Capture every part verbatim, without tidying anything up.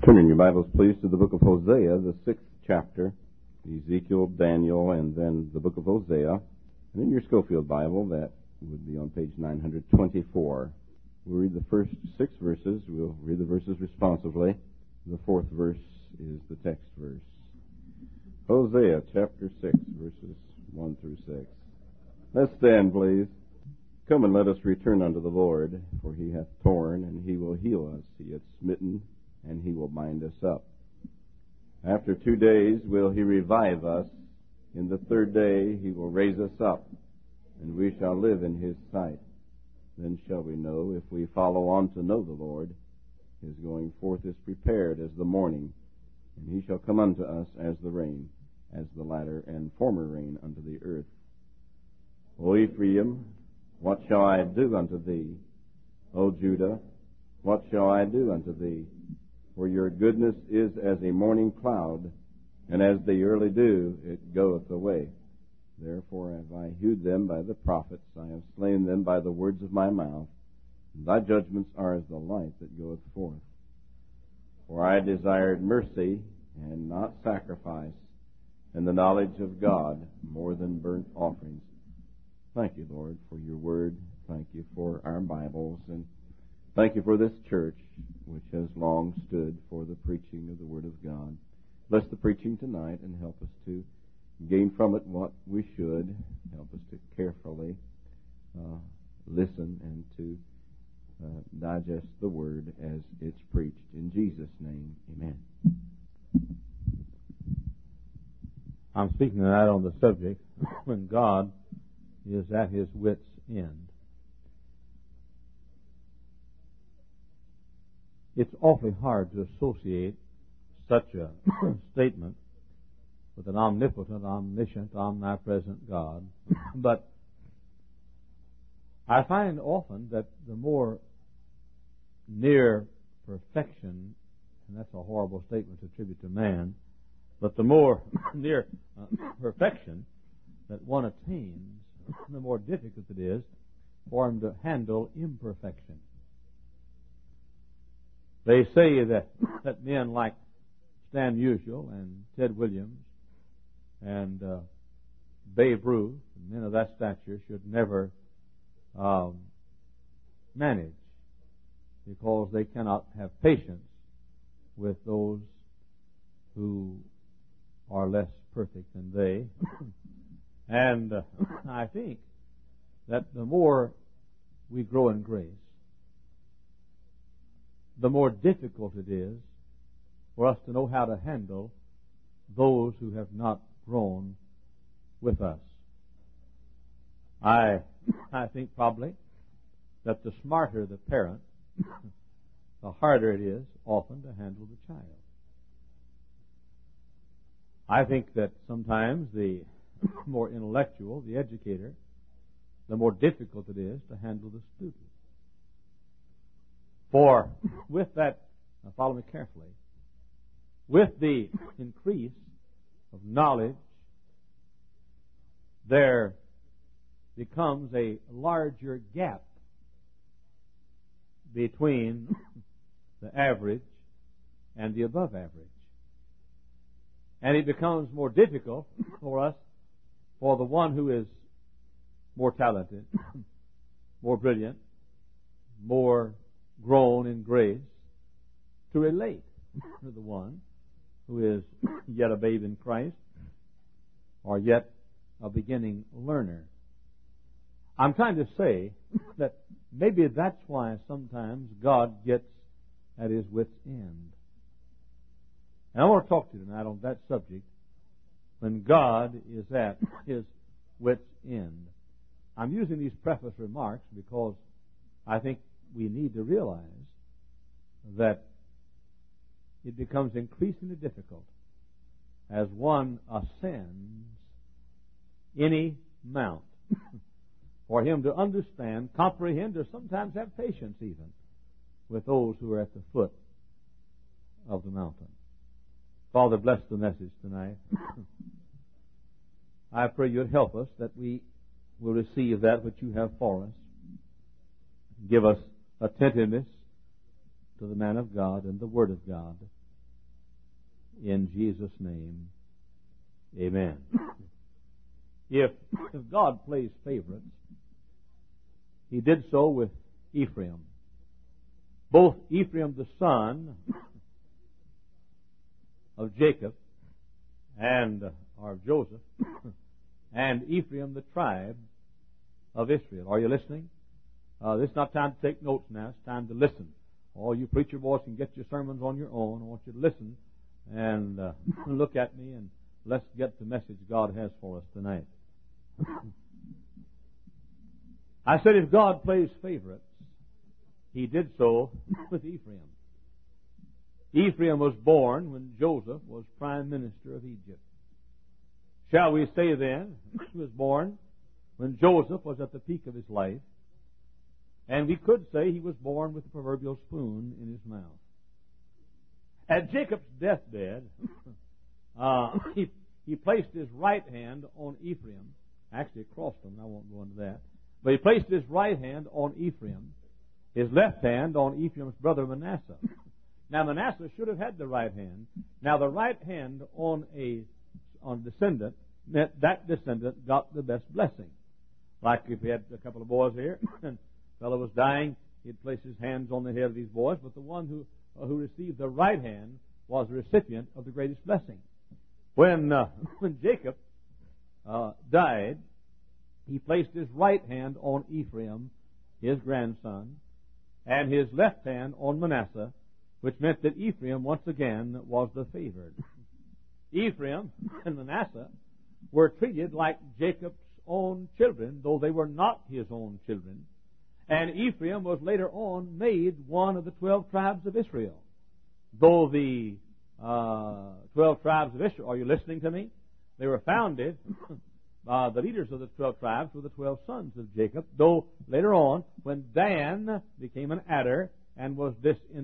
Turn in your Bibles, please, to the book of Hosea, the sixth chapter, Ezekiel, Daniel, and then the book of Hosea. And in your Schofield Bible, that would be on page nine hundred twenty-four. We'll read the first six verses. We'll read the verses responsively. The fourth verse is the text verse. Hosea, chapter six, verses one through six. Let's stand, please. Come and let us return unto the Lord, for he hath torn, and he will heal us. He hath smitten, and he will bind us up. After two days will he revive us. In the third day he will raise us up, and we shall live in his sight. Then shall we know, if we follow on to know the Lord. His going forth is prepared as the morning, and he shall come unto us as the rain, as the latter and former rain unto the earth. O Ephraim, what shall I do unto thee? O Judah, what shall I do unto thee? For your goodness is as a morning cloud, and as the early dew it goeth away. Therefore have I hewed them by the prophets, I have slain them by the words of my mouth, and thy judgments are as the light that goeth forth. For I desired mercy, and not sacrifice, and the knowledge of God more than burnt offerings. Thank you, Lord, for your word. Thank you for our Bibles, and thank you for this church, which has long stood for the preaching of the Word of God. Bless the preaching tonight and help us to gain from it what we should. Help us to carefully uh, listen and to uh, digest the Word as it's preached. In Jesus' name, amen. I'm speaking tonight on the subject, when God is at his wit's end. It's awfully hard to associate such a statement with an omnipotent, omniscient, omnipresent God. But I find often that the more near perfection, and that's a horrible statement to attribute to man, but the more near uh, perfection that one attains, the more difficult it is for him to handle imperfection. They say that, that men like Stan Musial and Ted Williams and uh, Babe Ruth, men of that stature, should never um, manage, because they cannot have patience with those who are less perfect than they. And uh, I think that the more we grow in grace, the more difficult it is for us to know how to handle those who have not grown with us. I I think probably that the smarter the parent, the harder it is often to handle the child. I think that sometimes the more intellectual, the educator, the more difficult it is to handle the student. For with that, now follow me carefully, with the increase of knowledge, there becomes a larger gap between the average and the above average. And it becomes more difficult for us, for the one who is more talented, more brilliant, more grown in grace, to relate to the one who is yet a babe in Christ or yet a beginning learner. I'm trying to say that maybe that's why sometimes God gets at his wit's end. And I want to talk to you tonight on that subject, when God is at his wit's end. I'm using these preface remarks because I think we need to realize that it becomes increasingly difficult as one ascends any mount for him to understand, comprehend, or sometimes have patience even with those who are at the foot of the mountain. Father, bless the message tonight. I pray you'd help us that we will receive that which you have for us. Give us attentiveness to the man of God and the Word of God. in Jesus' name. Amen. If, if God plays favorites, He did so with Ephraim. Both Ephraim the son of Jacob and or of Joseph and Ephraim the tribe of Israel. Are you listening? Uh, this is not time to take notes now. It's time to listen. All you preacher boys can get your sermons on your own. I want you to listen and uh, look at me, and let's get the message God has for us tonight. I said if God plays favorites, He did so with Ephraim. Ephraim was born when Joseph was prime minister of Egypt. Shall we say then, he was born when Joseph was at the peak of his life, and we could say he was born with the proverbial spoon in his mouth. At Jacob's deathbed, uh, he, he placed his right hand on Ephraim. Actually, across him, I won't go into that. But he placed his right hand on Ephraim, his left hand on Ephraim's brother Manasseh. Now, Manasseh should have had the right hand. Now, the right hand on a on descendant meant that descendant got the best blessing. Like if we had a couple of boys here, and the fellow was dying, he'd place his hands on the head of these boys, but the one who uh, who received the right hand was the recipient of the greatest blessing. When uh, when Jacob uh, died, he placed his right hand on Ephraim, his grandson, and his left hand on Manasseh, which meant that Ephraim once again was the favored. Ephraim and Manasseh were treated like Jacob's own children, though they were not his own children. And Ephraim was later on made one of the twelve tribes of Israel. Though the uh, twelve tribes of Israel, are you listening to me? They were founded, uh, the leaders of the twelve tribes were the twelve sons of Jacob, though later on, when Dan became an adder and was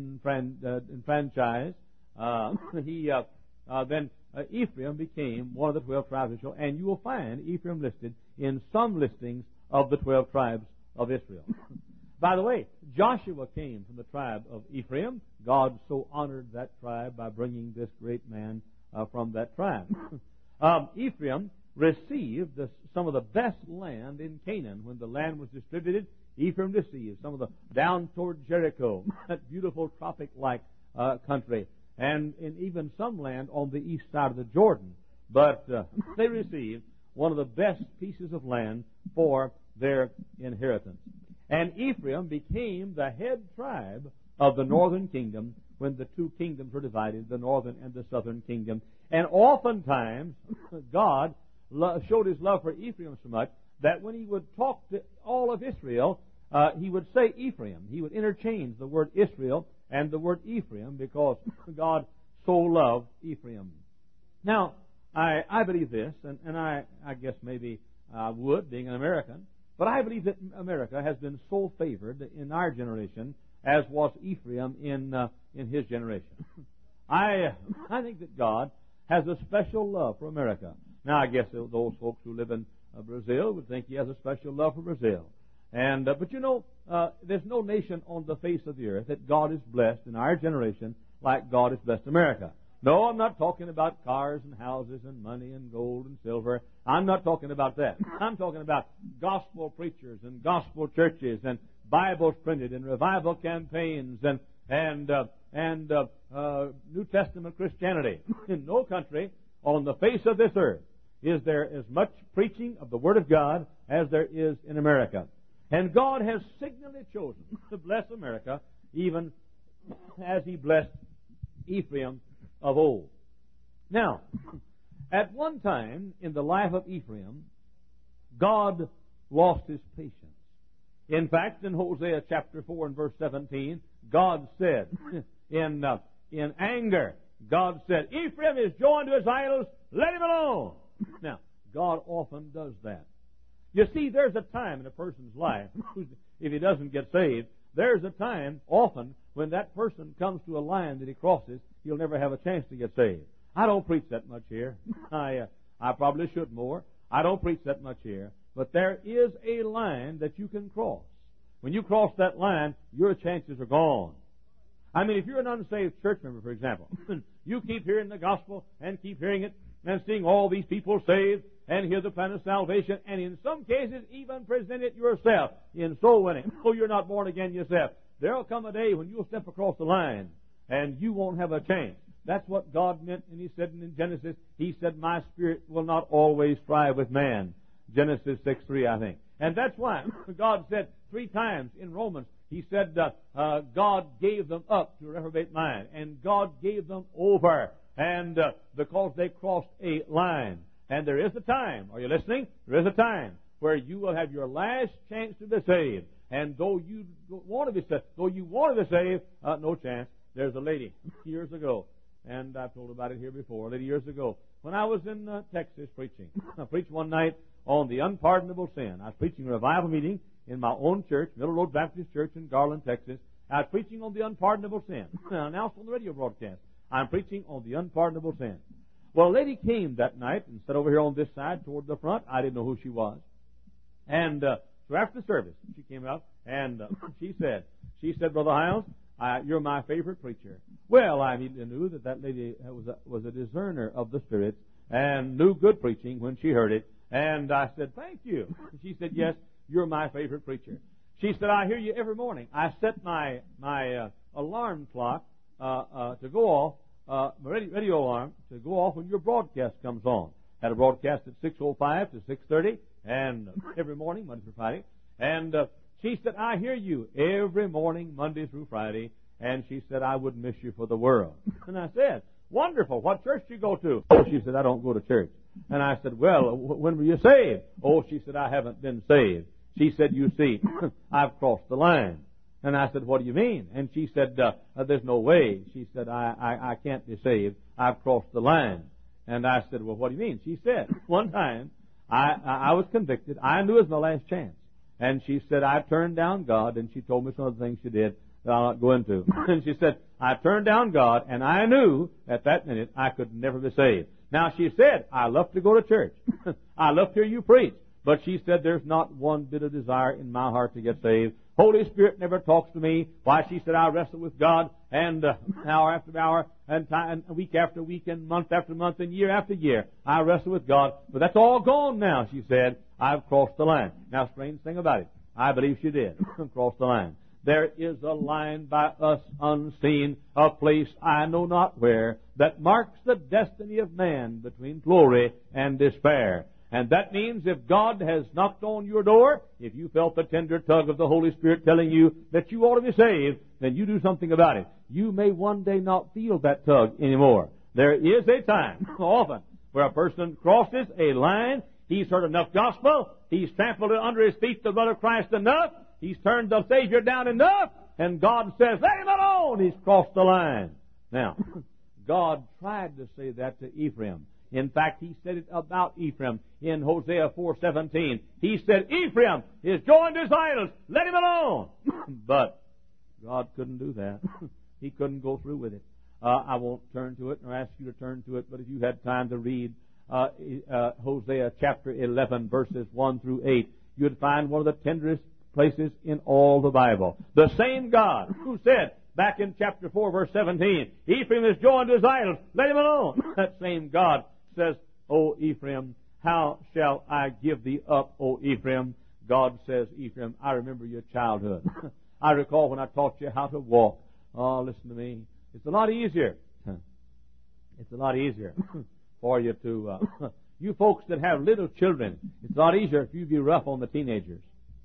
disenfranchised, uh, he uh, uh, then uh, Ephraim became one of the twelve tribes of Israel, and you will find Ephraim listed in some listings of the twelve tribes of Israel. By the way, Joshua came from the tribe of Ephraim. God so honored that tribe by bringing this great man uh, from that tribe. um, Ephraim received the, some of the best land in Canaan. When the land was distributed, Ephraim received some of the down toward Jericho, that beautiful tropic-like uh, country, and in even some land on the east side of the Jordan. But uh, they received one of the best pieces of land for their inheritance. And Ephraim became the head tribe of the northern kingdom when the two kingdoms were divided, the northern and the southern kingdom. And oftentimes, God showed His love for Ephraim so much that when He would talk to all of Israel, uh, He would say Ephraim. He would interchange the word Israel and the word Ephraim because God so loved Ephraim. Now, I, I believe this, and, and I, I guess maybe I would, being an American, but I believe that America has been so favored in our generation as was Ephraim in uh, in his generation. I I think that God has a special love for America. Now, I guess those folks who live in uh, Brazil would think He has a special love for Brazil. And uh, but you know, uh, there's no nation on the face of the earth that God is blessed in our generation like God has blessed America. No, I'm not talking about cars and houses and money and gold and silver. I'm not talking about that. I'm talking about gospel preachers and gospel churches and Bibles printed and revival campaigns and and uh, and uh, uh, New Testament Christianity. In no country on the face of this earth is there as much preaching of the Word of God as there is in America. And God has signally chosen to bless America even as He blessed Ephraim of old. Now, at one time in the life of Ephraim, God lost His patience. In fact, in Hosea chapter four and verse seventeen, God said, in uh, in anger, God said, Ephraim is joined to his idols, let him alone. Now, God often does that. You see, there's a time in a person's life, if he doesn't get saved, there's a time, often, when that person comes to a line that he crosses, he'll never have a chance to get saved. I don't preach that much here. I, uh, I probably should more. I don't preach that much here. But there is a line that you can cross. When you cross that line, your chances are gone. I mean, if you're an unsaved church member, for example, you keep hearing the gospel and keep hearing it and seeing all these people saved and hear the plan of salvation, and in some cases even present it yourself in soul winning. Oh, you're not born again yourself. There'll come a day when you'll step across the line and you won't have a chance. That's what God meant, and He said in Genesis, He said, my spirit will not always strive with man. Genesis six three, I think. And that's why God said three times in Romans, He said, uh, uh, God gave them up to a reprobate mind, and God gave them over, and uh, because they crossed a line. And there is a time, are you listening? There is a time where you will have your last chance to be saved. And though you want to be saved, though you want to be saved, uh, no chance. There's a lady years ago, and I've told about it here before, a lady years ago, when I was in uh, Texas preaching. I preached one night on the unpardonable sin. I was preaching a revival meeting in my own church, Middle Road Baptist Church in Garland, Texas. I was preaching on the unpardonable sin. Announced on the radio broadcast, I'm preaching on the unpardonable sin. Well, a lady came that night and sat over here on this side toward the front. I didn't know who she was. And uh, so after the service, she came up and uh, she said, she said, Brother Hiles, uh, you're my favorite preacher. Well, I immediately knew that that lady was a, was a discerner of the spirits and knew good preaching when she heard it. And I said, thank you. She said, yes, you're my favorite preacher. She said, I hear you every morning. I set my my uh, alarm clock uh, uh, to go off, uh, my radio, radio alarm to go off when your broadcast comes on. Had a broadcast at six oh five to six thirty, and uh, every morning, Monday through Friday. And uh, she said, I hear you every morning, Monday through Friday. And she said, I wouldn't miss you for the world. And I said, wonderful. What church do you go to? Oh, she said, I don't go to church. And I said, well, when were you saved? Oh, she said, I haven't been saved. She said, you see, I've crossed the line. And I said, what do you mean? And she said, uh, there's no way. She said, I, I, I can't be saved. I've crossed the line. And I said, well, what do you mean? She said, one time, I, I was convicted. I knew it was my last chance. And she said, I turned down God, and she told me some of the things she did that I'll not go into. And she said, I turned down God, and I knew at that minute I could never be saved. Now, she said, I love to go to church. I love to hear you preach. But she said, there's not one bit of desire in my heart to get saved. Holy Spirit never talks to me. Why, she said, I wrestle with God, and uh, hour after hour, and, time, and week after week, and month after month, and year after year, I wrestle with God. But that's all gone now, she said. I've crossed the line. Now, strange thing about it, I believe she did cross the line. There is a line by us unseen, a place I know not where, that marks the destiny of man between glory and despair. And that means if God has knocked on your door, if you felt the tender tug of the Holy Spirit telling you that you ought to be saved, then you do something about it. You may one day not feel that tug anymore. There is a time, often, where a person crosses a line. He's heard enough gospel. He's trampled it under his feet the blood of Christ enough. He's turned the Savior down enough. And God says, let him alone. He's crossed the line. Now, God tried to say that to Ephraim. In fact, He said it about Ephraim in Hosea four seventeen. He said, Ephraim is joined to his idols. Let him alone. But God couldn't do that. He couldn't go through with it. Uh, I won't turn to it nor ask you to turn to it, but if you had time to read uh, uh, Hosea chapter eleven, verses one through eight, you'd find one of the tenderest places in all the Bible. The same God who said back in chapter four, verse seventeen, Ephraim is joined to his idols. Let him alone. That same God says, O Ephraim, how shall I give thee up, O Ephraim? God says, Ephraim, I remember your childhood. I recall when I taught you how to walk. Oh, listen to me. It's a lot easier. It's a lot easier for you to, uh, you folks that have little children, it's a lot easier if you be rough on the teenagers.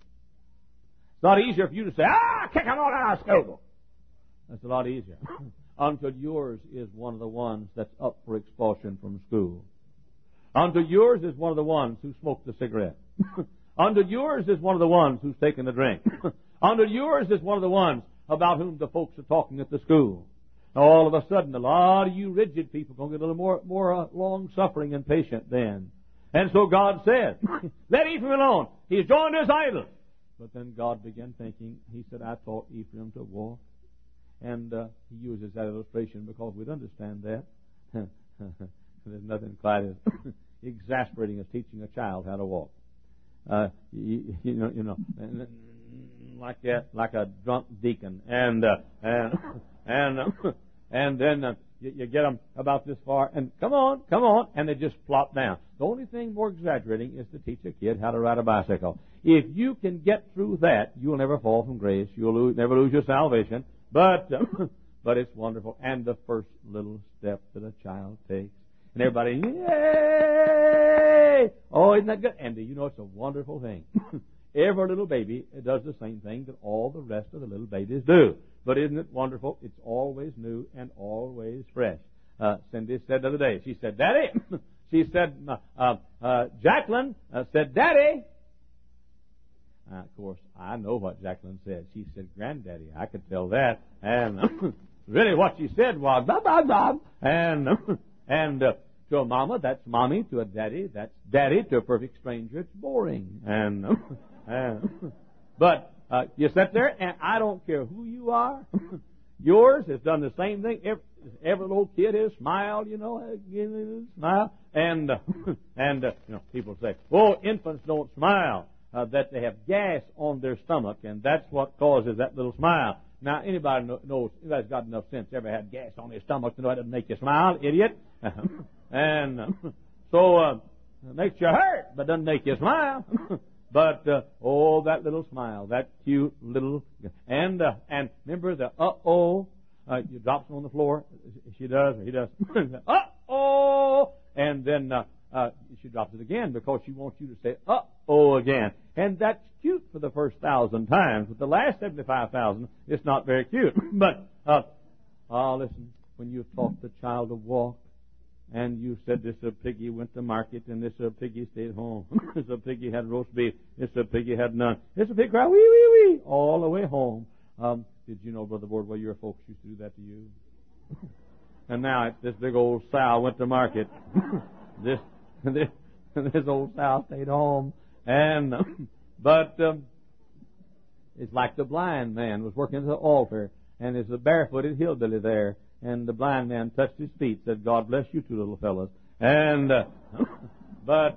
It's a lot easier for you to say, ah, kick them all out of school. That's a lot easier. Until yours is one of the ones that's up for expulsion from school. Until yours is one of the ones who smoked the cigarette. Until yours is one of the ones who's taken the drink. Until yours is one of the ones about whom the folks are talking at the school. Now, all of a sudden, a lot of you rigid people are going to get a little more, more uh, long-suffering and patient then. And so God said, let Ephraim alone. He's joined his idol. But then God began thinking, He said, I taught Ephraim to walk. And uh, He uses that illustration because we'd understand that. There's nothing quite as exasperating as teaching a child how to walk. Uh, you, you know, you know, like that, like a drunk deacon, and uh, and and uh, and then uh, you, you get them about this far, and come on, come on, and they just plop down. The only thing more exaggerating is to teach a kid how to ride a bicycle. If you can get through that, you'll never fall from grace. You'll lose, never lose your salvation. But uh, but it's wonderful. And the first little step that a child takes, and everybody, yay! Oh, isn't that good? And do you know it's a wonderful thing? Every little baby does the same thing that all the rest of the little babies do. But isn't it wonderful? It's always new and always fresh. Uh, Cindy said the other day, she said, Daddy, she said, uh, uh, Jacqueline uh, said, Daddy. Uh, of course, I know what Jacqueline said. She said, Granddaddy. I could tell that. And really what she said was, Bob, Bob, Bob. And, and uh, to a mama, that's mommy. To a daddy, that's daddy. To a perfect stranger, it's boring. And, and but uh, you sit there, and I don't care who you are. Yours has done the same thing. Every, every little kid has smiled, you know, smile. And, uh, and uh, you know, people say, oh, infants don't smile. Uh, that they have gas on their stomach, and that's what causes that little smile. Now, anybody knows, anybody's got enough sense, ever had gas on his stomach to know it doesn't make you smile, idiot? and uh, so, uh, it makes you hurt, but doesn't make you smile. but, uh, oh, that little smile, that cute little, and, uh, and remember the uh-oh, uh, you drops on the floor, she does, or he does, uh-oh, and then, uh, Uh, she drops it again because she wants you to say, uh-oh, again. And that's cute for the first thousand times, but the last seventy-five thousand, it's not very cute. but, uh, oh, listen, when you taught the child to walk, and you said this a piggy went to market, and this a piggy stayed home, this a piggy had roast beef, this a piggy had none, this a pig cried, wee, wee, wee, all the way home. Um, did you know, Brother Wardwell, your folks used to do that to you? and now it's this big old sow went to market. this This, this old sow stayed home, and but um, it's like the blind man was working at the altar, and there's a barefooted hillbilly there, and the blind man touched his feet, said, "God bless you two little fellas." And uh, but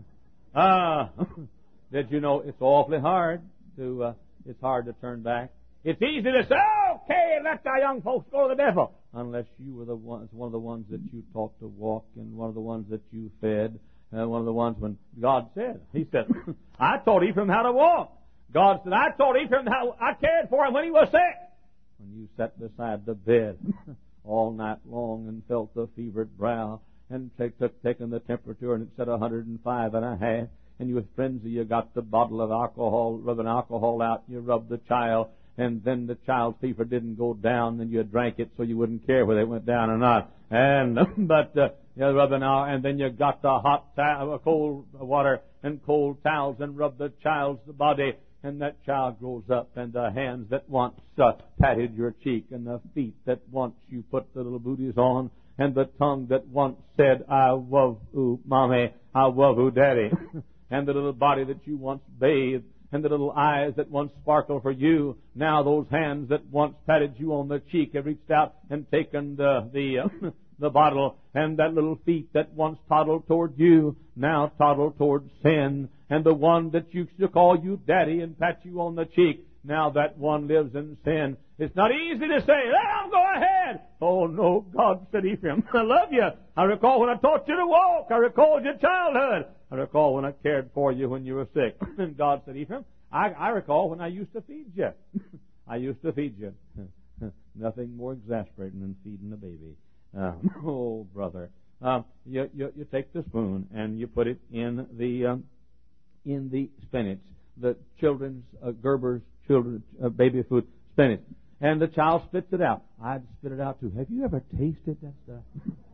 ah, uh, did you know it's awfully hard to uh, it's hard to turn back. It's easy to say, "Okay, let the young folks go to the devil," unless you were the ones, one of the ones that you taught to walk, and one of the ones that you fed, and one of the ones when God said, He said, "I taught Ephraim how to walk." God said, "I taught Ephraim how I cared for him when he was sick." When you sat beside the bed all night long and felt the fevered brow, and take, took taken the temperature, and it said a hundred and five and a half, and you with frenzy, you got the bottle of alcohol, rubbing alcohol out, and you rubbed the child. And then the child's fever didn't go down, and you drank it so you wouldn't care whether it went down or not. And but uh, you rub an hour, and then you got the hot, ta- cold water and cold towels, and rub the child's body, and that child grows up, and the hands that once uh, patted your cheek, and the feet that once you put the little booties on, and the tongue that once said, "I love you, mommy, I love you, daddy," and the little body that you once bathed, and the little eyes that once sparkled for you, now those hands that once patted you on the cheek have reached out and taken the the, uh, the bottle, and that little feet that once toddled toward you, now toddle toward sin, and the one that used to call you daddy and pat you on the cheek, now that one lives in sin. It's not easy to say, "Let him go ahead." Oh no, God said, "Ephraim, I love you. I recall when I taught you to walk. I recall your childhood. I recall when I cared for you when you were sick." And God said, "Ephraim, I, I recall when I used to feed you. I used to feed you." Nothing more exasperating than feeding a baby. Uh, oh, brother. Uh, you, you, you take the spoon and you put it in the um, in the spinach, the children's uh, Gerber's children's uh, baby food spinach, and the child spits it out. I'd spit it out too. Have you ever tasted that stuff?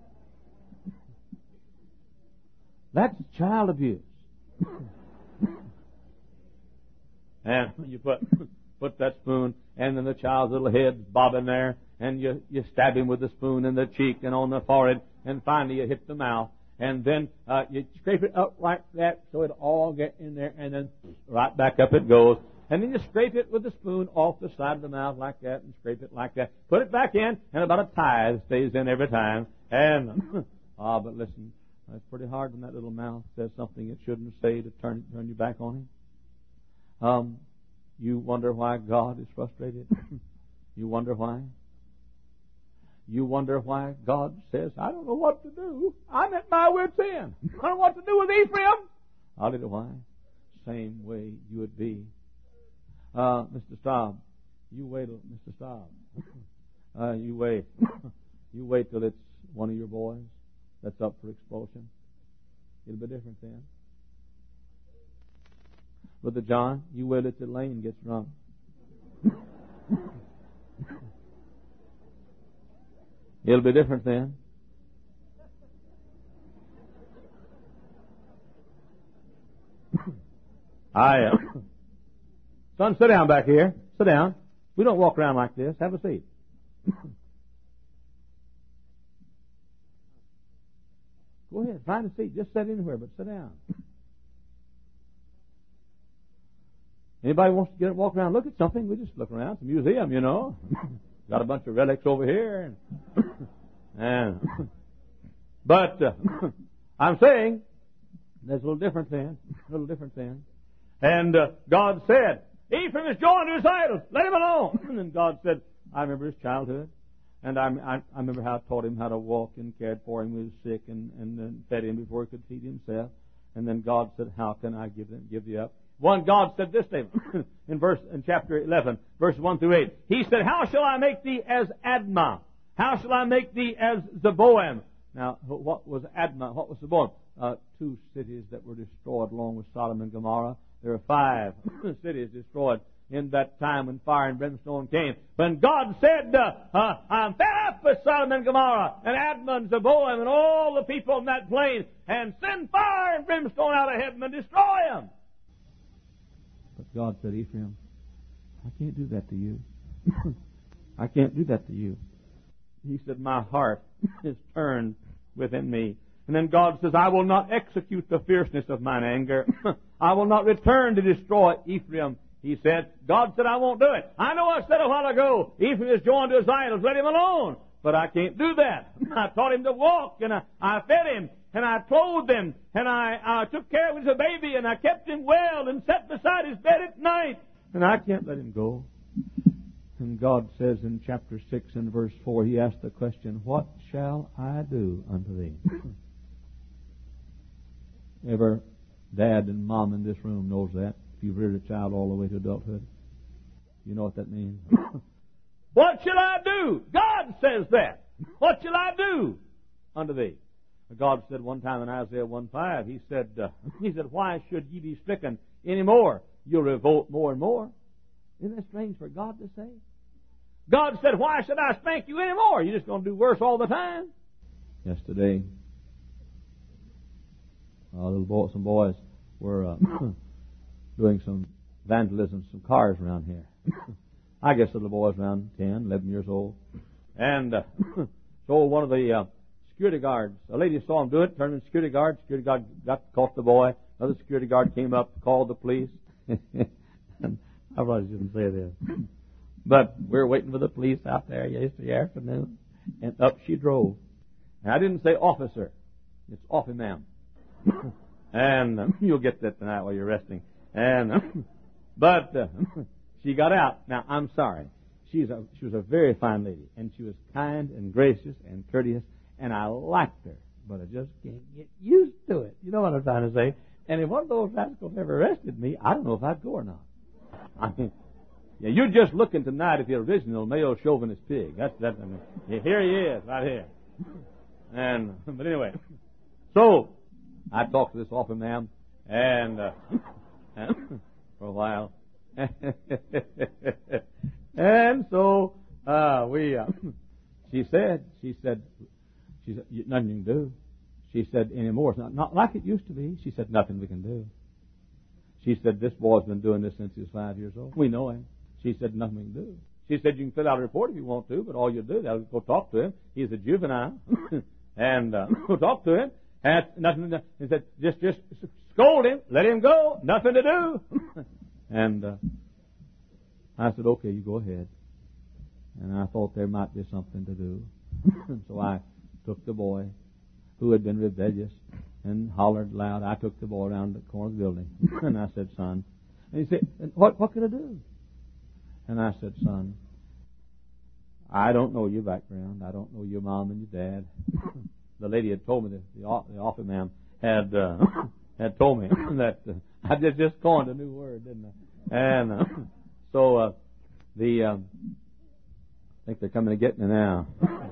That's child abuse. And you put put that spoon, and then the child's little head's bobbing there, and you you stab him with the spoon in the cheek and on the forehead, and finally you hit the mouth, and then uh, you scrape it up like that so it all get in there, and then right back up it goes. And then you scrape it with the spoon off the side of the mouth like that, and scrape it like that. Put it back in, and about a tithe stays in every time. And ah, but listen, it's pretty hard when that little mouth says something it shouldn't say to turn turn you back on him. Um, you wonder why God is frustrated. You wonder why. You wonder why God says, I don't know what to do. I'm at my wit's end. I don't know what to do with Ephraim. I'll tell you why. Same way you would be. Uh, Mister Staub, you wait, Mister Staub. Uh, you wait. You wait till it's one of your boys that's up for expulsion. It'll be different then. Brother John, you wait till Lane gets drunk. It'll be different then. I, uh, son, sit down back here. Sit down. We don't walk around like this. Have a seat. Go ahead, find a seat. Just sit anywhere, but sit down. Anybody wants to get up, walk around, look at something? We just look around. It's a museum, you know. Got a bunch of relics over here, and, and but uh, I'm saying there's a little different then, a little different then. And uh, God said, Ephraim is joined to his idols. Let him alone. And God said, I remember his childhood. And I, I, I remember how I taught him how to walk and cared for him when he was sick and, and then fed him before he could feed himself. And then God said, how can I give them, give you up? One, God said this statement in verse, in chapter eleven, verse one through eight. He said, how shall I make thee as Admah? How shall I make thee as Zeboim? Now, what was Admah? What was Zeboim? Uh, two cities that were destroyed along with Sodom and Gomorrah. There are five cities destroyed in that time when fire and brimstone came. When God said, uh, uh, I'm fed up with Sodom and Gomorrah and Admah and Zeboim and all the people in that plain, and send fire and brimstone out of heaven and destroy them. But God said, Ephraim, I can't do that to you. I can't do that to you. He said, my heart is turned within me. And then God says, I will not execute the fierceness of mine anger. I will not return to destroy Ephraim. He said, God said, I won't do it. I know I said a while ago, Ephraim is joined to his idols. Let him alone. But I can't do that. I taught him to walk, and I, I fed him, and I clothed him, and I, I took care of him as a baby, and I kept him well, and sat beside his bed at night. And I can't let him go. And God says in chapter six and verse four, He asked the question, what shall I do unto thee? Ever dad and mom in this room knows that. If you've reared a child all the way to adulthood, you know what that means. What shall I do? God says that. What shall I do unto thee? God said one time in Isaiah one five, He said, uh, He said, why should ye be stricken any more? You'll revolt more and more. Isn't that strange for God to say? God said, why should I spank you any more? You're just going to do worse all the time. Yesterday, uh, little boy, some boys were uh, doing some vandalism, some cars around here. I guess the little boys around ten, eleven years old. And uh, so one of the uh, security guards, a lady saw him do it, turned to the security guard. Security guard got caught the boy. Another security guard came up, called the police. And I probably shouldn't say this. But we were waiting for the police out there yesterday afternoon, and up she drove. And I didn't say officer. It's offy ma'am. And uh, you'll get that tonight while you're resting. And uh, But uh, she got out. Now, I'm sorry. She's a, she was a very fine lady, and she was kind and gracious and courteous, and I liked her. But I just can't get used to it. You know what I'm trying to say? And if one of those rascals ever arrested me, I don't know if I'd go or not. I mean, yeah, you're just looking tonight at the original male chauvinist pig. That's that. I mean, yeah, here he is, right here. And but anyway, so I talked to this often ma'am, and, uh, and for a while, and so uh, we. Uh, she said, she said, she said, nothing you can do. She said, anymore. It's not, not like it used to be. She said, nothing we can do. She said, this boy's been doing this since he was five years old. We know him. She said, nothing we can do. She said, you can fill out a report if you want to, but all you do is go talk to him. He's a juvenile. and uh, go talk to him. And nothing. He said, just, just scold him. Let him go. Nothing to do. and uh, I said, okay, you go ahead. And I thought there might be something to do. so I took the boy, who had been rebellious, and hollered loud. I took the boy around the corner of the building, and I said, son. And he said, what, what can I do? And I said, son, I don't know your background. I don't know your mom and your dad. The lady had told me that the, the office ma'am had uh, had told me that uh, I did just coined a new word, didn't I? And uh, so uh, the um, I think they're coming to get me now.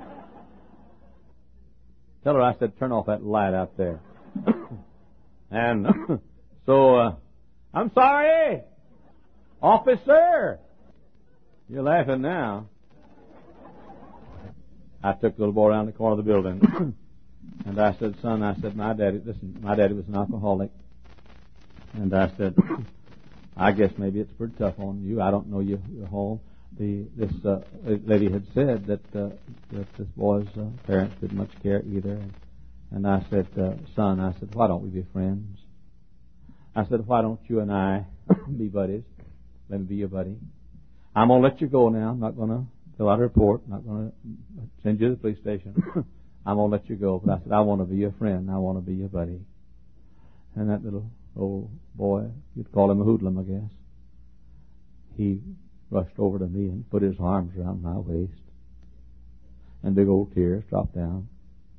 Tell her I said turn off that light out there. And so uh, I'm sorry, officer. You're laughing now. I took the little boy around the corner of the building. And I said, son, I said, my daddy, listen, my daddy was an alcoholic. And I said, I guess maybe it's pretty tough on you. I don't know your, your home. The, this uh, lady had said that, uh, that this boy's uh, parents didn't much care either. And, and I said, uh, son, I said, why don't we be friends? I said, why don't you and I be buddies? Let me be your buddy. I'm going to let you go now. I'm not going to fill out a report. I'm not going to send you to the police station. I'm going to let you go. But I said, I want to be your friend. I want to be your buddy. And that little old boy, you'd call him a hoodlum, I guess, he rushed over to me and put his arms around my waist. And big old tears dropped down.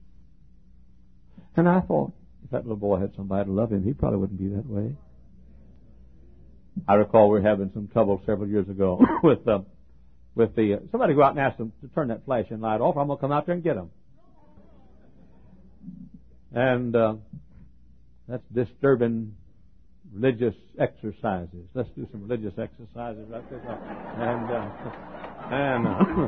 And I thought, if that little boy had somebody to love him, he probably wouldn't be that way. I recall we were having some trouble several years ago with uh, with the... Uh, somebody go out and ask them to turn that flashing light off, or I'm going to come out there and get them. And uh, that's disturbing religious exercises. Let's do some religious exercises right there. And, uh, and uh,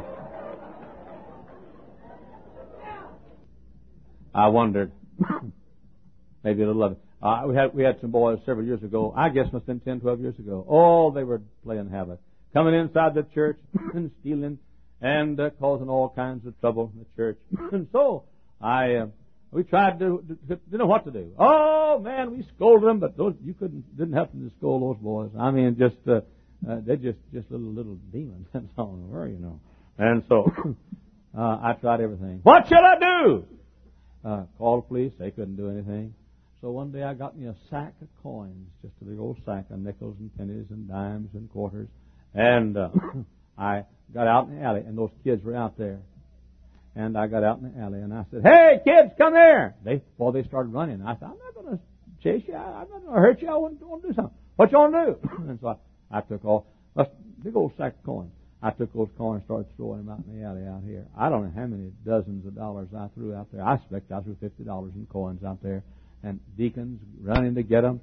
I wondered, maybe a little of it. Uh, we had we had some boys several years ago. I guess must have been ten, twelve years ago. Oh, they were playing havoc, coming inside the church and stealing and uh, causing all kinds of trouble in the church. And so I, uh, we tried to, to, to didn't know what to do. Oh man, we scolded them, but those you couldn't didn't help them to scold those boys. I mean, just uh, uh, they're just just little little demons. That's all they were, you know. And so uh, I tried everything. What should I do? Uh, call the police. They couldn't do anything. So one day I got me a sack of coins, just a big old sack of nickels and pennies and dimes and quarters. And uh, I got out in the alley, and those kids were out there. And I got out in the alley, and I said, "Hey, kids, come here!" They, well, they started running. I said, "I'm not going to chase you. I'm not going to hurt you. I want, want to do something. What you want to do?" And so I, I took all a big old sack of coins. I took those coins and started throwing them out in the alley out here. I don't know how many dozens of dollars I threw out there. I expect I threw fifty dollars in coins out there. And deacons running to get them.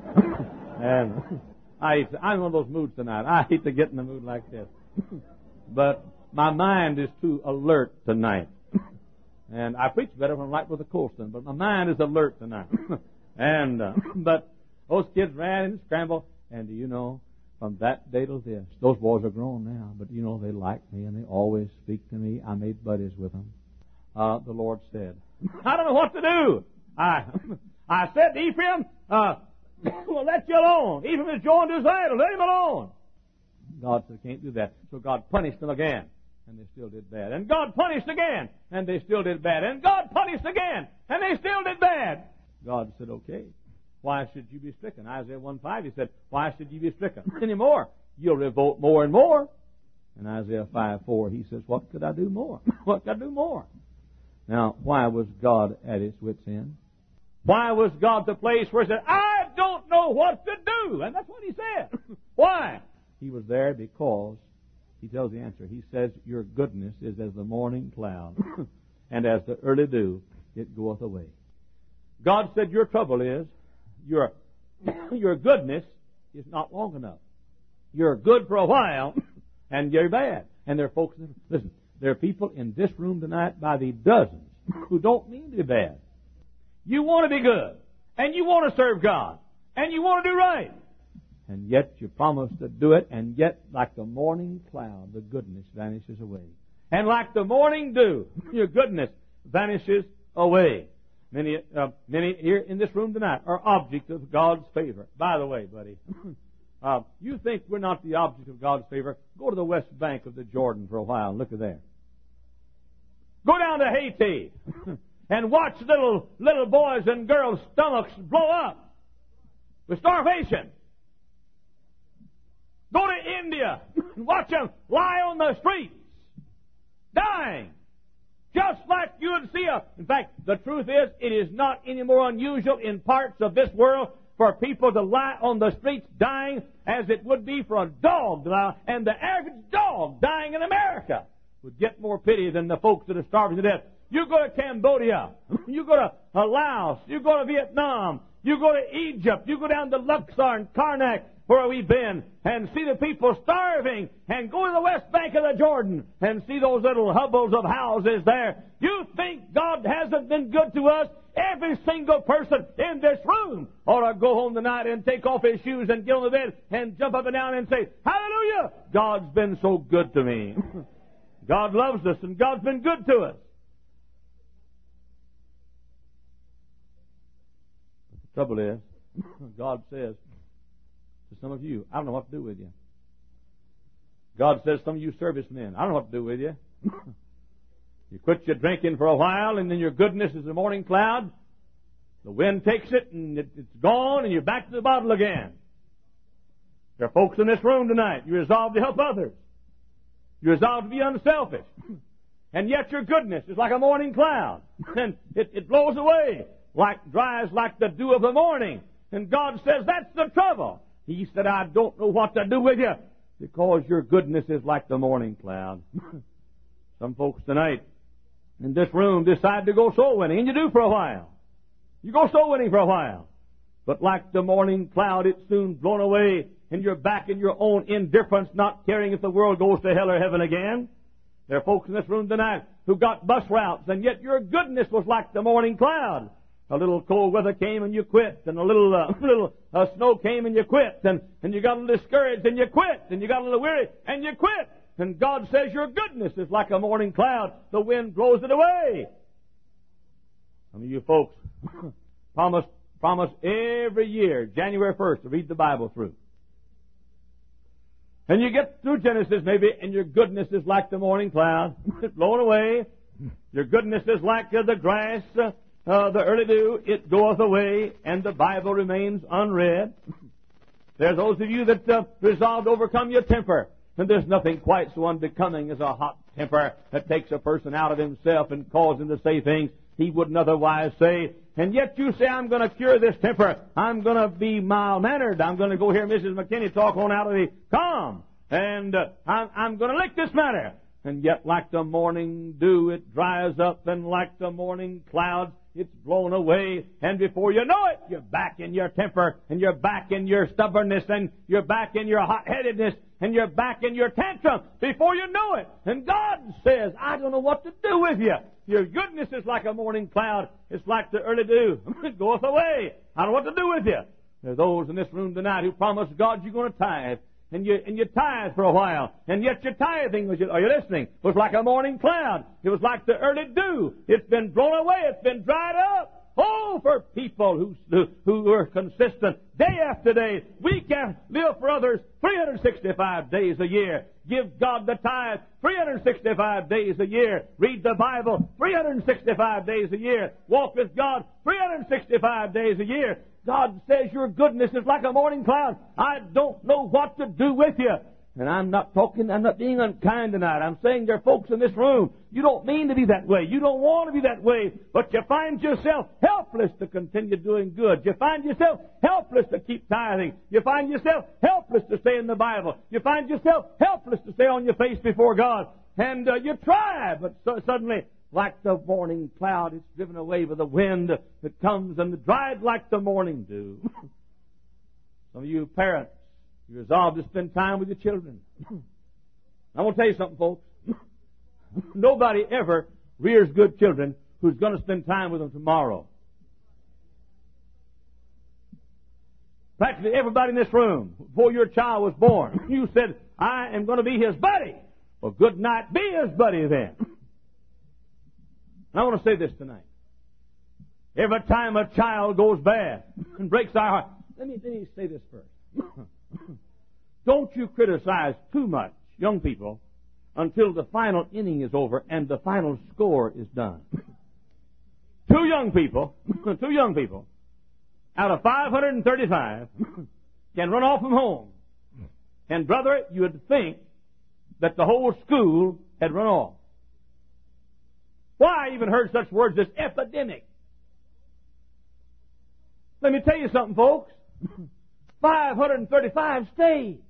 And I hate to, I'm in one of those moods tonight. I hate to get in the mood like this. But my mind is too alert tonight. And I preach better when I'm right with the Colston, but my mind is alert tonight. And uh, but those kids ran and scrambled. And do you know, from that day till this, those boys are grown now, but you know, they like me and they always speak to me. I made buddies with them. Uh, the Lord said, I don't know what to do. I I said to Ephraim, uh, we'll let you alone. Ephraim is joined to his idol. Let him alone. God said, can't do that. So God punished them again, and they still did bad. And God punished again, and they still did bad. And God punished again, and they still did bad. God said, okay, why should you be stricken? Isaiah one five, he said, why should you be stricken anymore? You'll revolt more and more. And Isaiah five four, he says, what could I do more? What could I do more? Now, why was God at his wit's end? Why was God the place where he said, I don't know what to do? And that's what he said. Why? He was there because he tells the answer. He says, your goodness is as the morning cloud, and as the early dew, it goeth away. God said, your trouble is, your, your goodness is not long enough. You're good for a while, and you're bad. And there are folks, listen, there are people in this room tonight by the dozens who don't mean to be bad. You want to be good, and you want to serve God, and you want to do right. And yet you promise to do it, and yet like the morning cloud, the goodness vanishes away. And like the morning dew, your goodness vanishes away. Many, uh, many here in this room tonight are objects of God's favor. By the way, buddy, uh, you think we're not the object of God's favor? Go to the west bank of the Jordan for a while and look at there. Go down to Haiti. And watch little little boys and girls' stomachs blow up with starvation. Go to India and watch them lie on the streets dying. Just like you would see a... In fact, the truth is, it is not any more unusual in parts of this world for people to lie on the streets dying as it would be for a dog to lie. And the average dog dying in America would get more pity than the folks that are starving to death. You go to Cambodia, you go to Laos, you go to Vietnam, you go to Egypt, you go down to Luxor and Karnak, where we've been, and see the people starving, and go to the west bank of the Jordan and see those little hovels of houses there. You think God hasn't been good to us? Every single person in this room ought to go home tonight and take off his shoes and get on the bed and jump up and down and say, hallelujah! God's been so good to me. God loves us, and God's been good to us. But the trouble is, God says to some of you, I don't know what to do with you. God says to some of you servicemen, I don't know what to do with you. You quit your drinking for a while, and then your goodness is a morning cloud. The wind takes it, and it, it's gone, and you're back to the bottle again. There are folks in this room tonight. You resolve to help others. You resolve to be unselfish. And yet your goodness is like a morning cloud. And it, it blows away, like dries like the dew of the morning. And God says, that's the trouble. He said, I don't know what to do with you, because your goodness is like the morning cloud. Some folks tonight in this room decide to go soul winning, and you do for a while. You go soul winning for a while. But like the morning cloud, it's soon blown away, and you're back in your own indifference, not caring if the world goes to hell or heaven again. There are folks in this room tonight who got bus routes, and yet your goodness was like the morning cloud. A little cold weather came and you quit, and a little uh, little uh, snow came and you quit, and, and you got a little discouraged and you quit, and you got a little weary and you quit. And God says your goodness is like a morning cloud. The wind blows it away. Some of you folks promise, promise every year, January first, to read the Bible through. And you get through Genesis maybe, and your goodness is like the morning cloud. It's blown away. Your goodness is like uh, the grass, uh, uh, the early dew. It goeth away, and the Bible remains unread. There's those of you that uh, resolve to overcome your temper. And there's nothing quite so unbecoming as a hot temper that takes a person out of himself and causes him to say things he wouldn't otherwise say. And yet you say, I'm going to cure this temper. I'm going to be mild-mannered. I'm going to go hear Missus McKinney talk on out of the calm. And uh, I'm, I'm going to lick this matter. And yet like the morning dew, it dries up, and like the morning clouds, it's blown away. And before you know it, you're back in your temper, and you're back in your stubbornness, and you're back in your hot-headedness, and you're back in your tantrum before you know it. And God says, I don't know what to do with you. Your goodness is like a morning cloud. It's like the early dew. It goeth away. I don't know what to do with you. There are those in this room tonight who promise God you're going to tithe. And you, and you tithe for a while. And yet your tithing, was, are you listening, was like a morning cloud. It was like the early dew. It's been blown away. It's been dried up. Oh, for people who, who, who are consistent day after day, week after, live for others three hundred sixty-five days a year. Give God the tithe three hundred sixty-five days a year. Read the Bible three hundred sixty-five days a year. Walk with God three hundred sixty-five days a year. God says your goodness is like a morning cloud. I don't know what to do with you. And I'm not talking, I'm not being unkind tonight. I'm saying there are folks in this room, you don't mean to be that way. You don't want to be that way. But you find yourself helpless to continue doing good. You find yourself helpless to keep tithing. You find yourself helpless to stay in the Bible. You find yourself helpless to stay on your face before God. And uh, you try, but so suddenly, like the morning cloud, it's driven away by the wind that comes and dried like the morning dew. Some of you parents, you resolve to spend time with your children. I want to tell you something, folks. Nobody ever rears good children who's going to spend time with them tomorrow. Practically everybody in this room, before your child was born, you said, I am going to be his buddy. Well, good night, be his buddy then. And I want to say this tonight. Every time a child goes bad and breaks our heart, let me, let me say this first. Don't you criticize too much young people until the final inning is over and the final score is done. Two young people, two young people, out of five hundred thirty-five can run off from home. And brother, you would think that the whole school had run off. Why, I even heard such words as epidemic. Let me tell you something, folks. five hundred thirty-five stayed.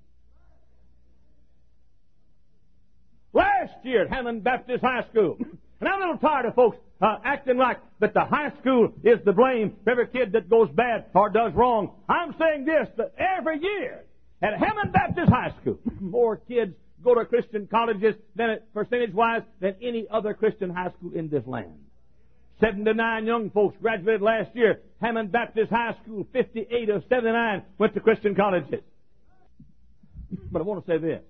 Last year at Hammond Baptist High School. And I'm a little tired of folks uh, acting like that the high school is to blame for every kid that goes bad or does wrong. I'm saying this, that every year at Hammond Baptist High School, more kids go to Christian colleges than percentage-wise than any other Christian high school in this land. seventy-nine young folks graduated last year. Hammond Baptist High School, fifty-eight of seventy-nine went to Christian colleges. But I want to say this.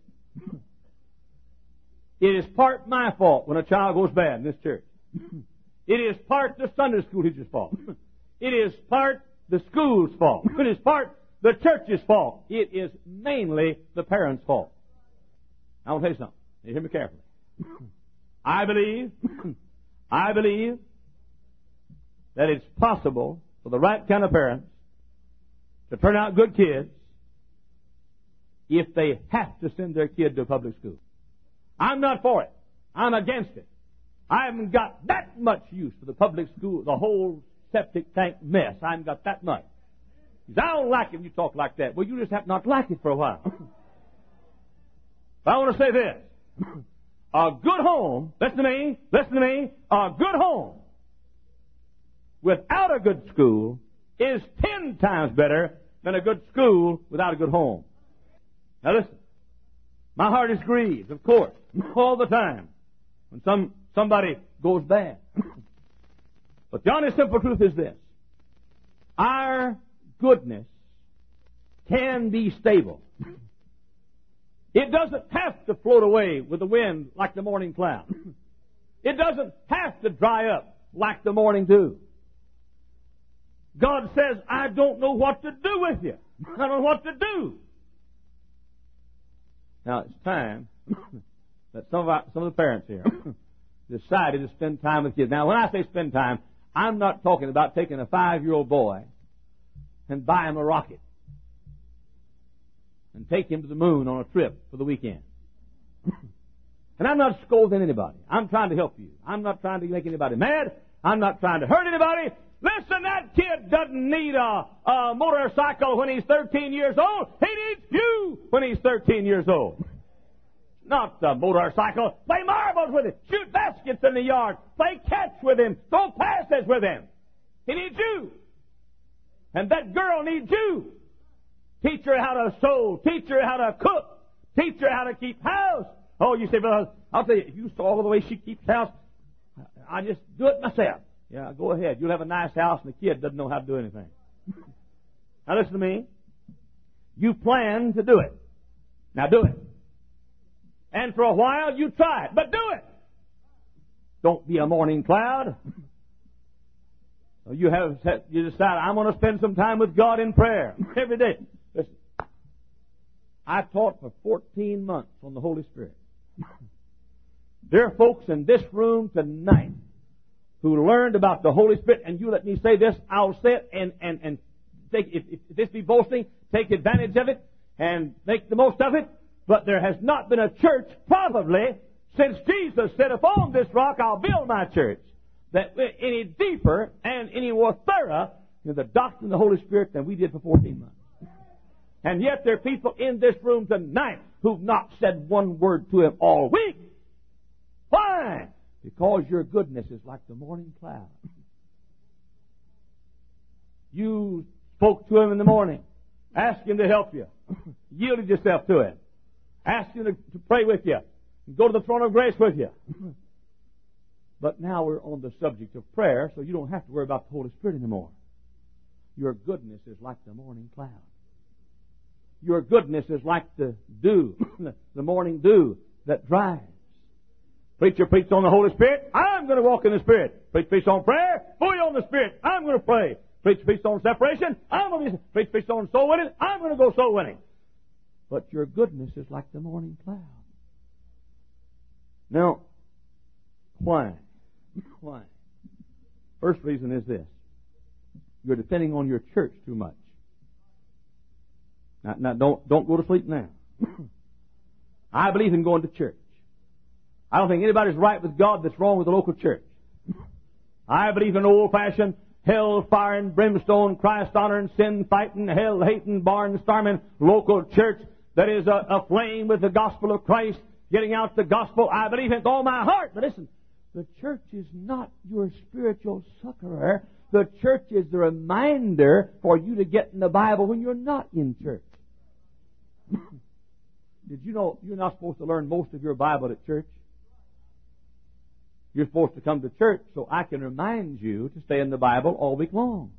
It is part my fault when a child goes bad in this church. It is part the Sunday school teacher's fault. It is part the school's fault. It is part the church's fault. It is mainly the parents' fault. I want to tell you something. You hear me carefully. I believe, I believe that it's possible for the right kind of parents to turn out good kids if they have to send their kid to a public school. I'm not for it. I'm against it. I haven't got that much use for the public school, the whole septic tank mess. I haven't got that much. I don't like it when you talk like that. Well, you just have not liked it for a while. But I want to say this. A good home, listen to me, listen to me, a good home without a good school is ten times better than a good school without a good home. Now listen. My heart is grieved, of course, all the time when some somebody goes bad. But the honest, simple truth is this. Our goodness can be stable. It doesn't have to float away with the wind like the morning cloud. It doesn't have to dry up like the morning dew. God says, I don't know what to do with you. I don't know what to do. Now, it's time that some of, our, some of the parents here decided to spend time with kids. Now, when I say spend time, I'm not talking about taking a five-year-old boy and buy him a rocket and take him to the moon on a trip for the weekend. And I'm not scolding anybody. I'm trying to help you. I'm not trying to make anybody mad. I'm not trying to hurt anybody. Listen, that kid doesn't need a, a motorcycle when he's thirteen years old. He needs you when he's thirteen years old. Not the motorcycle. Play marbles with him. Shoot baskets in the yard. Play catch with him. Throw passes with him. He needs you. And that girl needs you. Teach her how to sew. Teach her how to cook. Teach her how to keep house. Oh, you say, well, I'll tell you, if you saw the way she keeps house, I just do it myself. Yeah, go ahead. You'll have a nice house and the kid doesn't know how to do anything. Now listen to me. You plan to do it. Now do it. And for a while you try it, but do it. Don't be a morning cloud. You have you decide, I'm going to spend some time with God in prayer every day. Listen, I taught for fourteen months on the Holy Spirit. There are folks in this room tonight who learned about the Holy Spirit, and you let me say this, I'll say it, and, and, and take, if, if this be boasting, take advantage of it, and make the most of it, but there has not been a church, probably, since Jesus said, upon this rock I'll build my church, that went any deeper and any more thorough in the doctrine of the Holy Spirit than we did for fourteen months. And yet there are people in this room tonight who've not said one word to Him all week. Why? Because your goodness is like the morning cloud. You spoke to Him in the morning. Asked Him to help you. Yielded yourself to Him. Asked Him to, to pray with you. Go to the throne of grace with you. But now we're on the subject of prayer, so you don't have to worry about the Holy Spirit anymore. Your goodness is like the morning cloud. Your goodness is like the dew, the morning dew that dries. Preacher preached on the Holy Spirit. I'm going to walk in the Spirit. Preach preached on prayer. Fully on the Spirit. I'm going to pray. Preach preached on separation. I'm going to preach preached on soul winning. I'm going to go soul winning. But your goodness is like the morning cloud. Now, why? Why? First reason is this. You're depending on your church too much. Now, now don't, don't go to sleep now. I believe in going to church. I don't think anybody's right with God that's wrong with the local church. I believe in old-fashioned hell fire and brimstone, Christ honoring, sin fighting, hell hating, barn storming local church that is aflame with the gospel of Christ, getting out the gospel. I believe in it with all my heart. But listen, the church is not your spiritual succorer. The church is the reminder for you to get in the Bible when you're not in church. Did you know you're not supposed to learn most of your Bible at church? You're supposed to come to church so I can remind you to stay in the Bible all week long.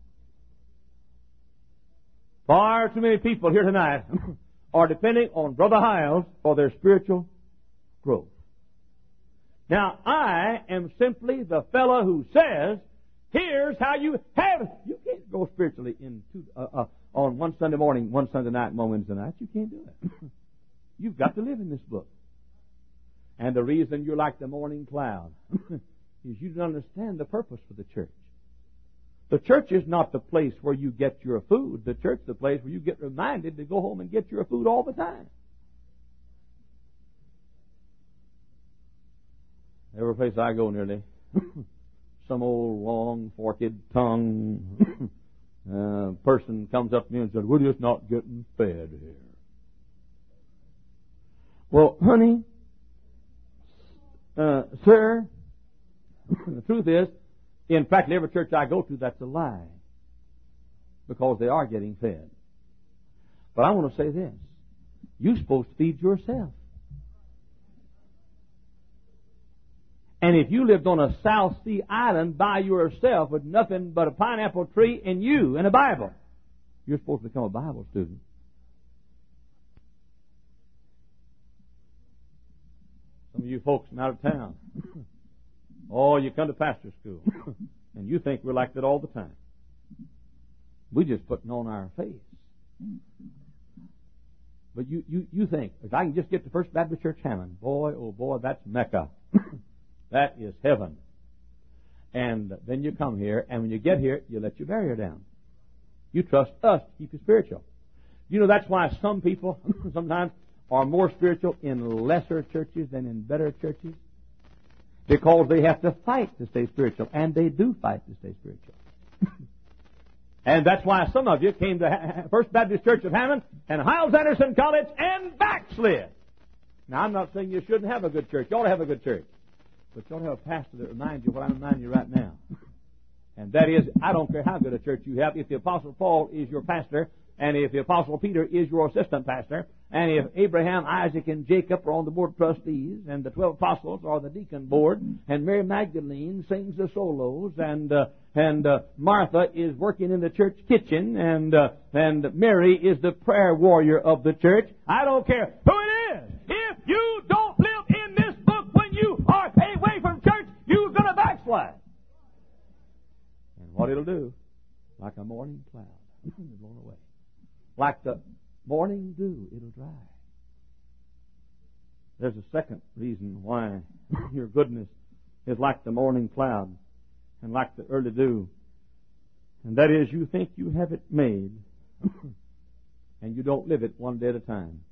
Far too many people here tonight are depending on Brother Hiles for their spiritual growth. Now, I am simply the fellow who says, here's how you have it. You can't grow spiritually in two, uh, uh, on one Sunday morning, one Sunday night, and one Wednesday night. You can't do it. You've got to live in this book. And the reason you're like the morning cloud is you don't understand the purpose for the church. The church is not the place where you get your food. The church is the place where you get reminded to go home and get your food all the time. Every place I go nearly, some old long forked tongue uh, person comes up to me and says, "We're just not getting fed here." Well, honey, uh, sir, the truth is, in fact, every church I go to, that's a lie. Because they are getting fed. But I want to say this. You're supposed to feed yourself. And if you lived on a South Sea island by yourself with nothing but a pineapple tree and you and a Bible, you're supposed to become a Bible student. Some of you folks from out of town, oh, you come to pastor school, and you think we're like that all the time. We're just putting on our face. But you, you, you think, if I can just get to First Baptist Church Hammond, boy, oh boy, that's Mecca. That is heaven. And then you come here, and when you get here, you let your barrier down. You trust us to keep you spiritual. You know, that's why some people sometimes are more spiritual in lesser churches than in better churches. Because they have to fight to stay spiritual. And they do fight to stay spiritual. And that's why some of you came to First Baptist Church of Hammond and Hiles Anderson College and backslid. Now, I'm not saying you shouldn't have a good church. You ought to have a good church. But you ought to have a pastor that reminds you what I'm reminding you right now. And that is, I don't care how good a church you have. If the Apostle Paul is your pastor, and if the Apostle Peter is your assistant pastor, and if Abraham, Isaac, and Jacob are on the board of trustees, and the twelve apostles are the deacon board, and Mary Magdalene sings the solos, and uh, and uh, Martha is working in the church kitchen, and uh, and Mary is the prayer warrior of the church, I don't care who it is. If you don't live in this book when you are away from church, you're going to backslide. And what it'll do, like a morning cloud, blown away. Like the morning dew, it'll dry. There's a second reason why your goodness is like the morning cloud and like the early dew. And that is, you think you have it made and you don't live it one day at a time.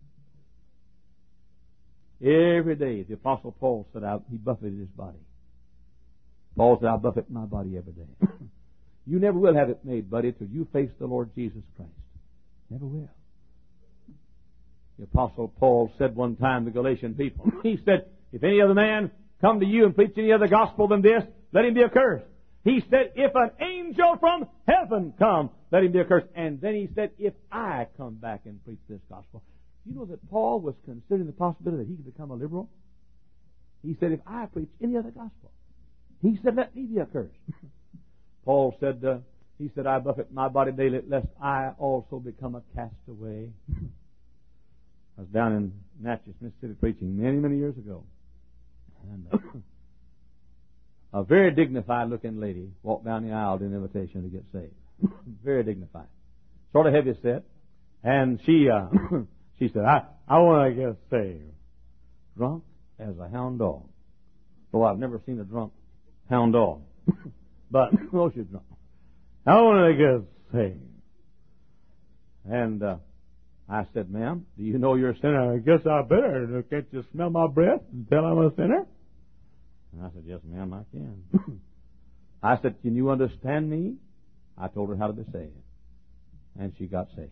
Every day, the Apostle Paul said out, he buffeted his body. Paul said, I buffet my body every day. You never will have it made, buddy, till you face the Lord Jesus Christ. Never will. The Apostle Paul said one time to the Galatian people, he said, if any other man come to you and preach any other gospel than this, let him be accursed. He said, if an angel from heaven come, let him be accursed. And then he said, if I come back and preach this gospel. You know that Paul was considering the possibility that he could become a liberal? He said, if I preach any other gospel, he said, let me be accursed. Paul said, uh, he said, I buffet my body daily, lest I also become a castaway. I was down in Natchez, Mississippi, preaching many, many years ago. And uh, a very dignified-looking lady walked down the aisle to an invitation to get saved. Very dignified. Sort of heavy set. And she uh, she said, I, I want to get saved. Drunk as a hound dog. Though I've never seen a drunk hound dog. But, oh, she's drunk. I want to get saved. And uh, I said, ma'am, do you know you're a sinner? I guess I better. Can't you smell my breath and tell I'm a sinner? And I said, yes, ma'am, I can. I said, can you understand me? I told her how to be saved. And she got saved.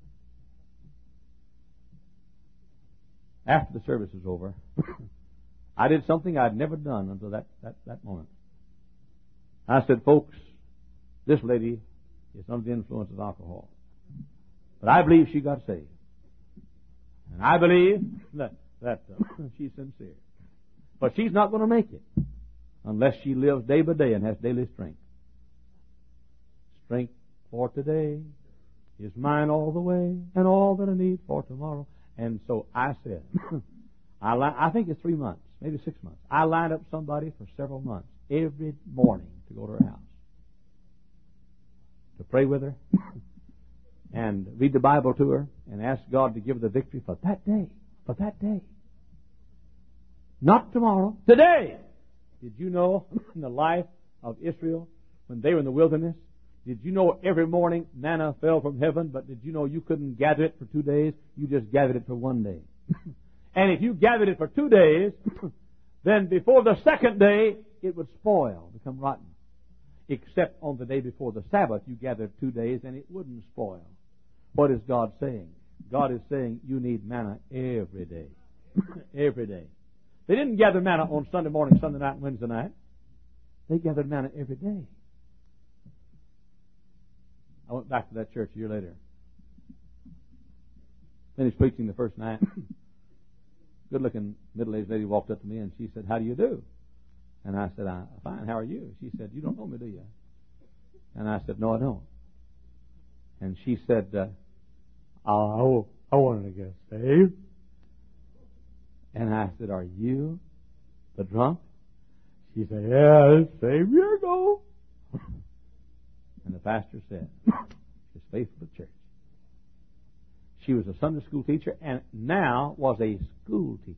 After the service was over, I did something I'd never done until that, that, that moment. I said, folks, this lady is under the influence of alcohol. But I believe she got saved. And I believe that, that uh, she's sincere. But she's not going to make it unless she lives day by day and has daily strength. Strength for today is mine all the way, and all that I need for tomorrow. And so I said, I, li- I think it's three months, maybe six months. I lined up somebody for several months every morning to go to her house, to pray with her, and read the Bible to her, and ask God to give her the victory for that day, for that day. Not tomorrow, today. Did you know in the life of Israel, when they were in the wilderness, did you know every morning manna fell from heaven, but did you know you couldn't gather it for two days? You just gathered it for one day. And if you gathered it for two days, then before the second day, it would spoil, become rotten. Except on the day before the Sabbath, you gathered two days and it wouldn't spoil. What is God saying? God is saying you need manna every day. Every day. They didn't gather manna on Sunday morning, Sunday night, and Wednesday night. They gathered manna every day. I went back to that church a year later. Finished preaching the first night. Good-looking middle-aged lady walked up to me and she said, how do you do? And I said, I'm fine, how are you? She said, you don't know me, do you? And I said, no, I don't. And she said, uh, oh, I wanted to get saved. And I said, are you the drunk? She said, yes, same year ago. And the pastor said, she's faithful to church. She was a Sunday school teacher and now was a school teacher,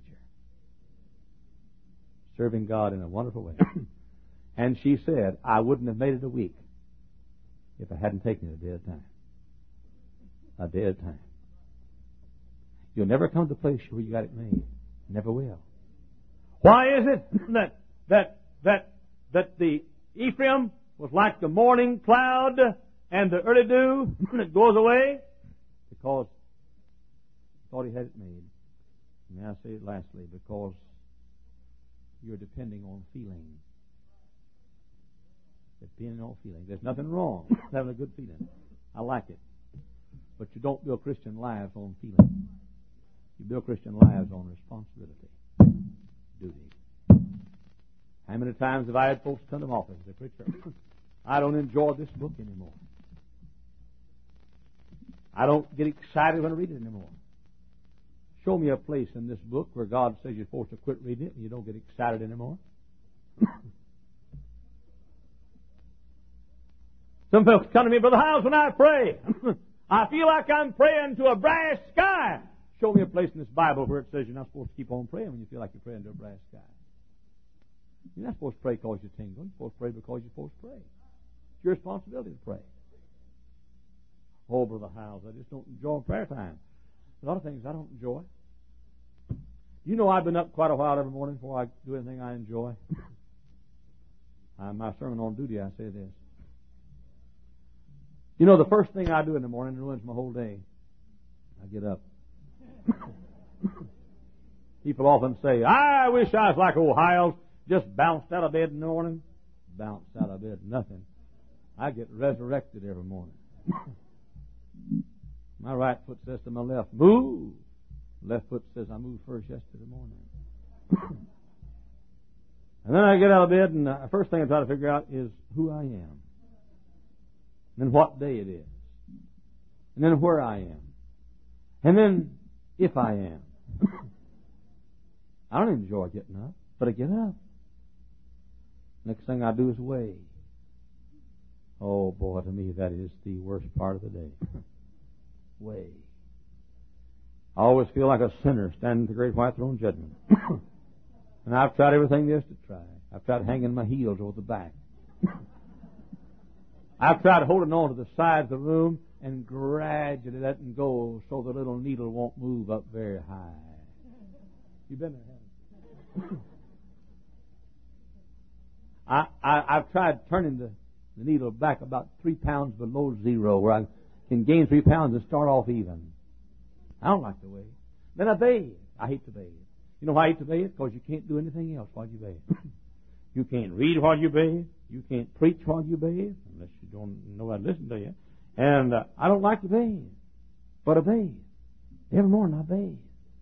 serving God in a wonderful way. And she said, I wouldn't have made it a week if I hadn't taken it a day at a time. A day at a time. You'll never come to the place where you got it made. Never will. Why is it that that that that the Ephraim was like the morning cloud and the early dew that goes away? Because he thought he had it made. May I say it lastly, because you're depending on feeling. Depending on feeling. There's nothing wrong with having a good feeling. I like it. But you don't build Christian lives on feeling. You build Christian lives on responsibility, duty. How many times have I had folks come to my office and say, preacher, I don't enjoy this book anymore. I don't get excited when I read it anymore. Show me a place in this book where God says you're supposed to quit reading it and you don't get excited anymore. Some folks come to me, Brother Howes, when I pray, I feel like I'm praying to a brass sky. Show me a place in this Bible where it says you're not supposed to keep on praying when you feel like you're praying to a brass sky. You're not supposed to pray because you're tingling. You're supposed to pray because you're supposed to pray. It's your responsibility to pray. Oh, Brother Howes, I just don't enjoy prayer time. A lot of things I don't enjoy. You know I've been up quite a while every morning before I do anything I enjoy. uh, my sermon on duty, I say this. You know, the first thing I do in the morning ruins my whole day. I get up. People often say, I wish I was like old Hiles, just bounced out of bed in the morning. Bounced out of bed, nothing. I get resurrected every morning. My right foot says to my left, move. Left foot says, I moved first yesterday morning. And then I get out of bed, and the first thing I try to figure out is who I am. And then what day it is. And then where I am. And then if I am. I don't enjoy getting up, but I get up. Next thing I do is weigh. Oh boy, to me that is the worst part of the day. Weigh. I always feel like a sinner standing at the great white throne judgment. And I've tried everything there is to try. I've tried hanging my heels over the back. I've tried holding on to the sides of the room and gradually letting go so the little needle won't move up very high. You've been there, haven't you? I, I, I've tried turning the, the needle back about three pounds below zero, where I can gain three pounds and start off even. I don't like to bathe. Then I bathe. I hate to bathe. You know why I hate to bathe? Because you can't do anything else while you bathe. You can't read while you bathe. You can't preach while you bathe, unless you don't know how to listen to you. And uh, I don't like to bathe, but I bathe. Every morning I bathe.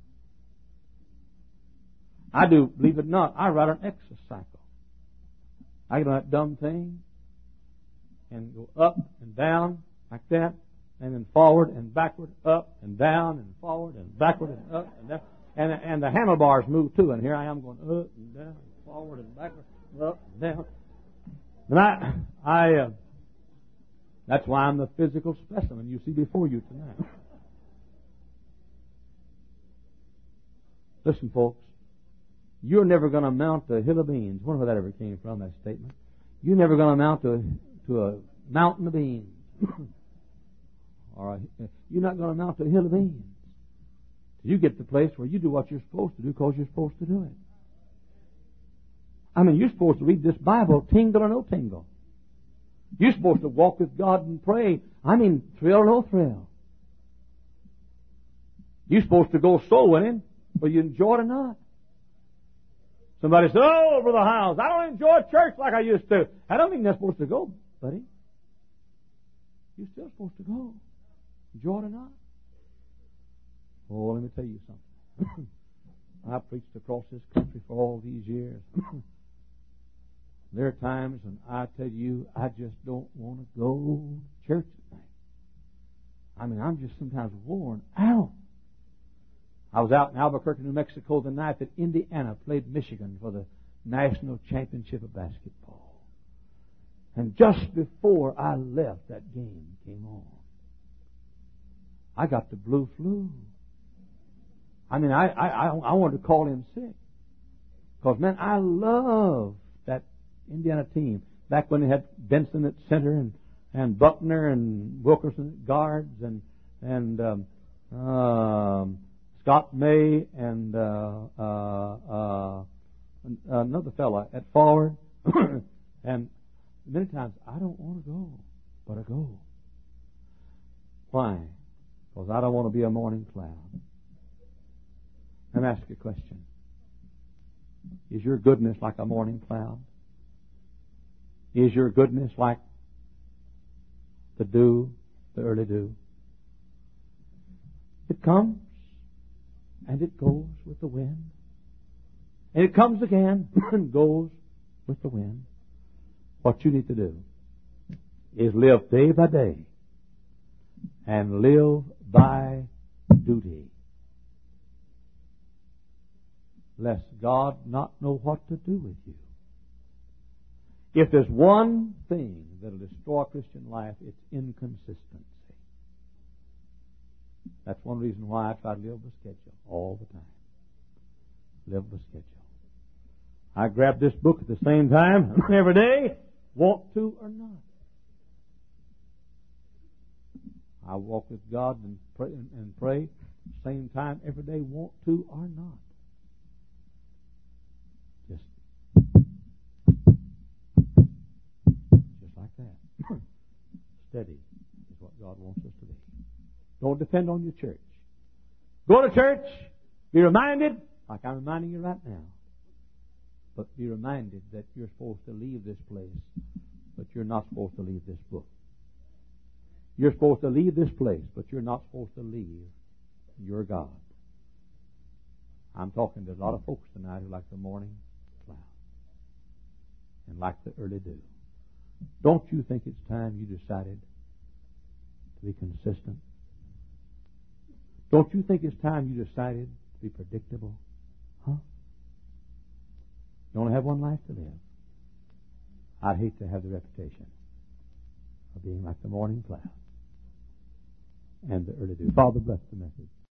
I do, believe it or not, I ride an exercycle. I get on that dumb thing and go up and down like that, and then forward and backward, up and down and forward and backward and up and down. And, and the handlebars move too, and here I am going up and down, forward and backward, up and down. And I, I, uh, that's why I'm the physical specimen you see before you tonight. Listen, folks, you're never going to mount a hill of beans. I wonder where that ever came from, that statement. You're never going to mount to, to a mountain of beans. Or a, you're not going to mount to a hill of beans. You get to the place where you do what you're supposed to do because you're supposed to do it. I mean, you're supposed to read this Bible, tingle or no tingle. You're supposed to walk with God and pray. I mean, thrill or no thrill. You're supposed to go soul winning, whether you enjoy it or not. Somebody says, "Oh, Brother Hiles, I don't enjoy church like I used to." I don't mean they're supposed to go, buddy. You're still supposed to go. Enjoy it or not. Oh, let me tell you something. I preached across this country for all these years. There are times when I tell you, I just don't want to go to church at night. I mean, I'm just sometimes worn out. I was out in Albuquerque, New Mexico, the night that Indiana played Michigan for the national championship of basketball. And just before I left, that game came on. I got the blue flu. I mean, I, I, I wanted to call in sick. Because, man, I love that Indiana team. Back when they had Benson at center and, and Buckner and Wilkerson at guards and, and um, um, Scott May and uh, uh, uh, another fella at forward. And many times, I don't want to go, but I go. Why? Because I don't want to be a morning cloud. Let me ask you a question. Is your goodness like a morning cloud? Is your goodness like the dew, the early dew? It comes and it goes with the wind. And it comes again and goes with the wind. What you need to do is live day by day and live by duty, lest God not know what to do with you. If there's one thing that will destroy Christian life, it's inconsistency. That's one reason why I try to live the schedule all the time. Live the schedule. I grab this book at the same time every day, want to or not. I walk with God and pray, and pray same time every day, want to or not. Just, just like that. Steady is what God wants us to be. Don't depend on your church. Go to church, be reminded, like I'm reminding you right now, but be reminded that you're supposed to leave this place, but you're not supposed to leave this book. You're supposed to leave this place, but you're not supposed to leave your God. I'm talking to a lot of folks tonight who like the morning cloud and like the early dew. Don't you think it's time you decided to be consistent? Don't you think it's time you decided to be predictable? Huh? You only have one life to live. I'd hate to have the reputation of being like the morning cloud and the early dew. Father, bless the message.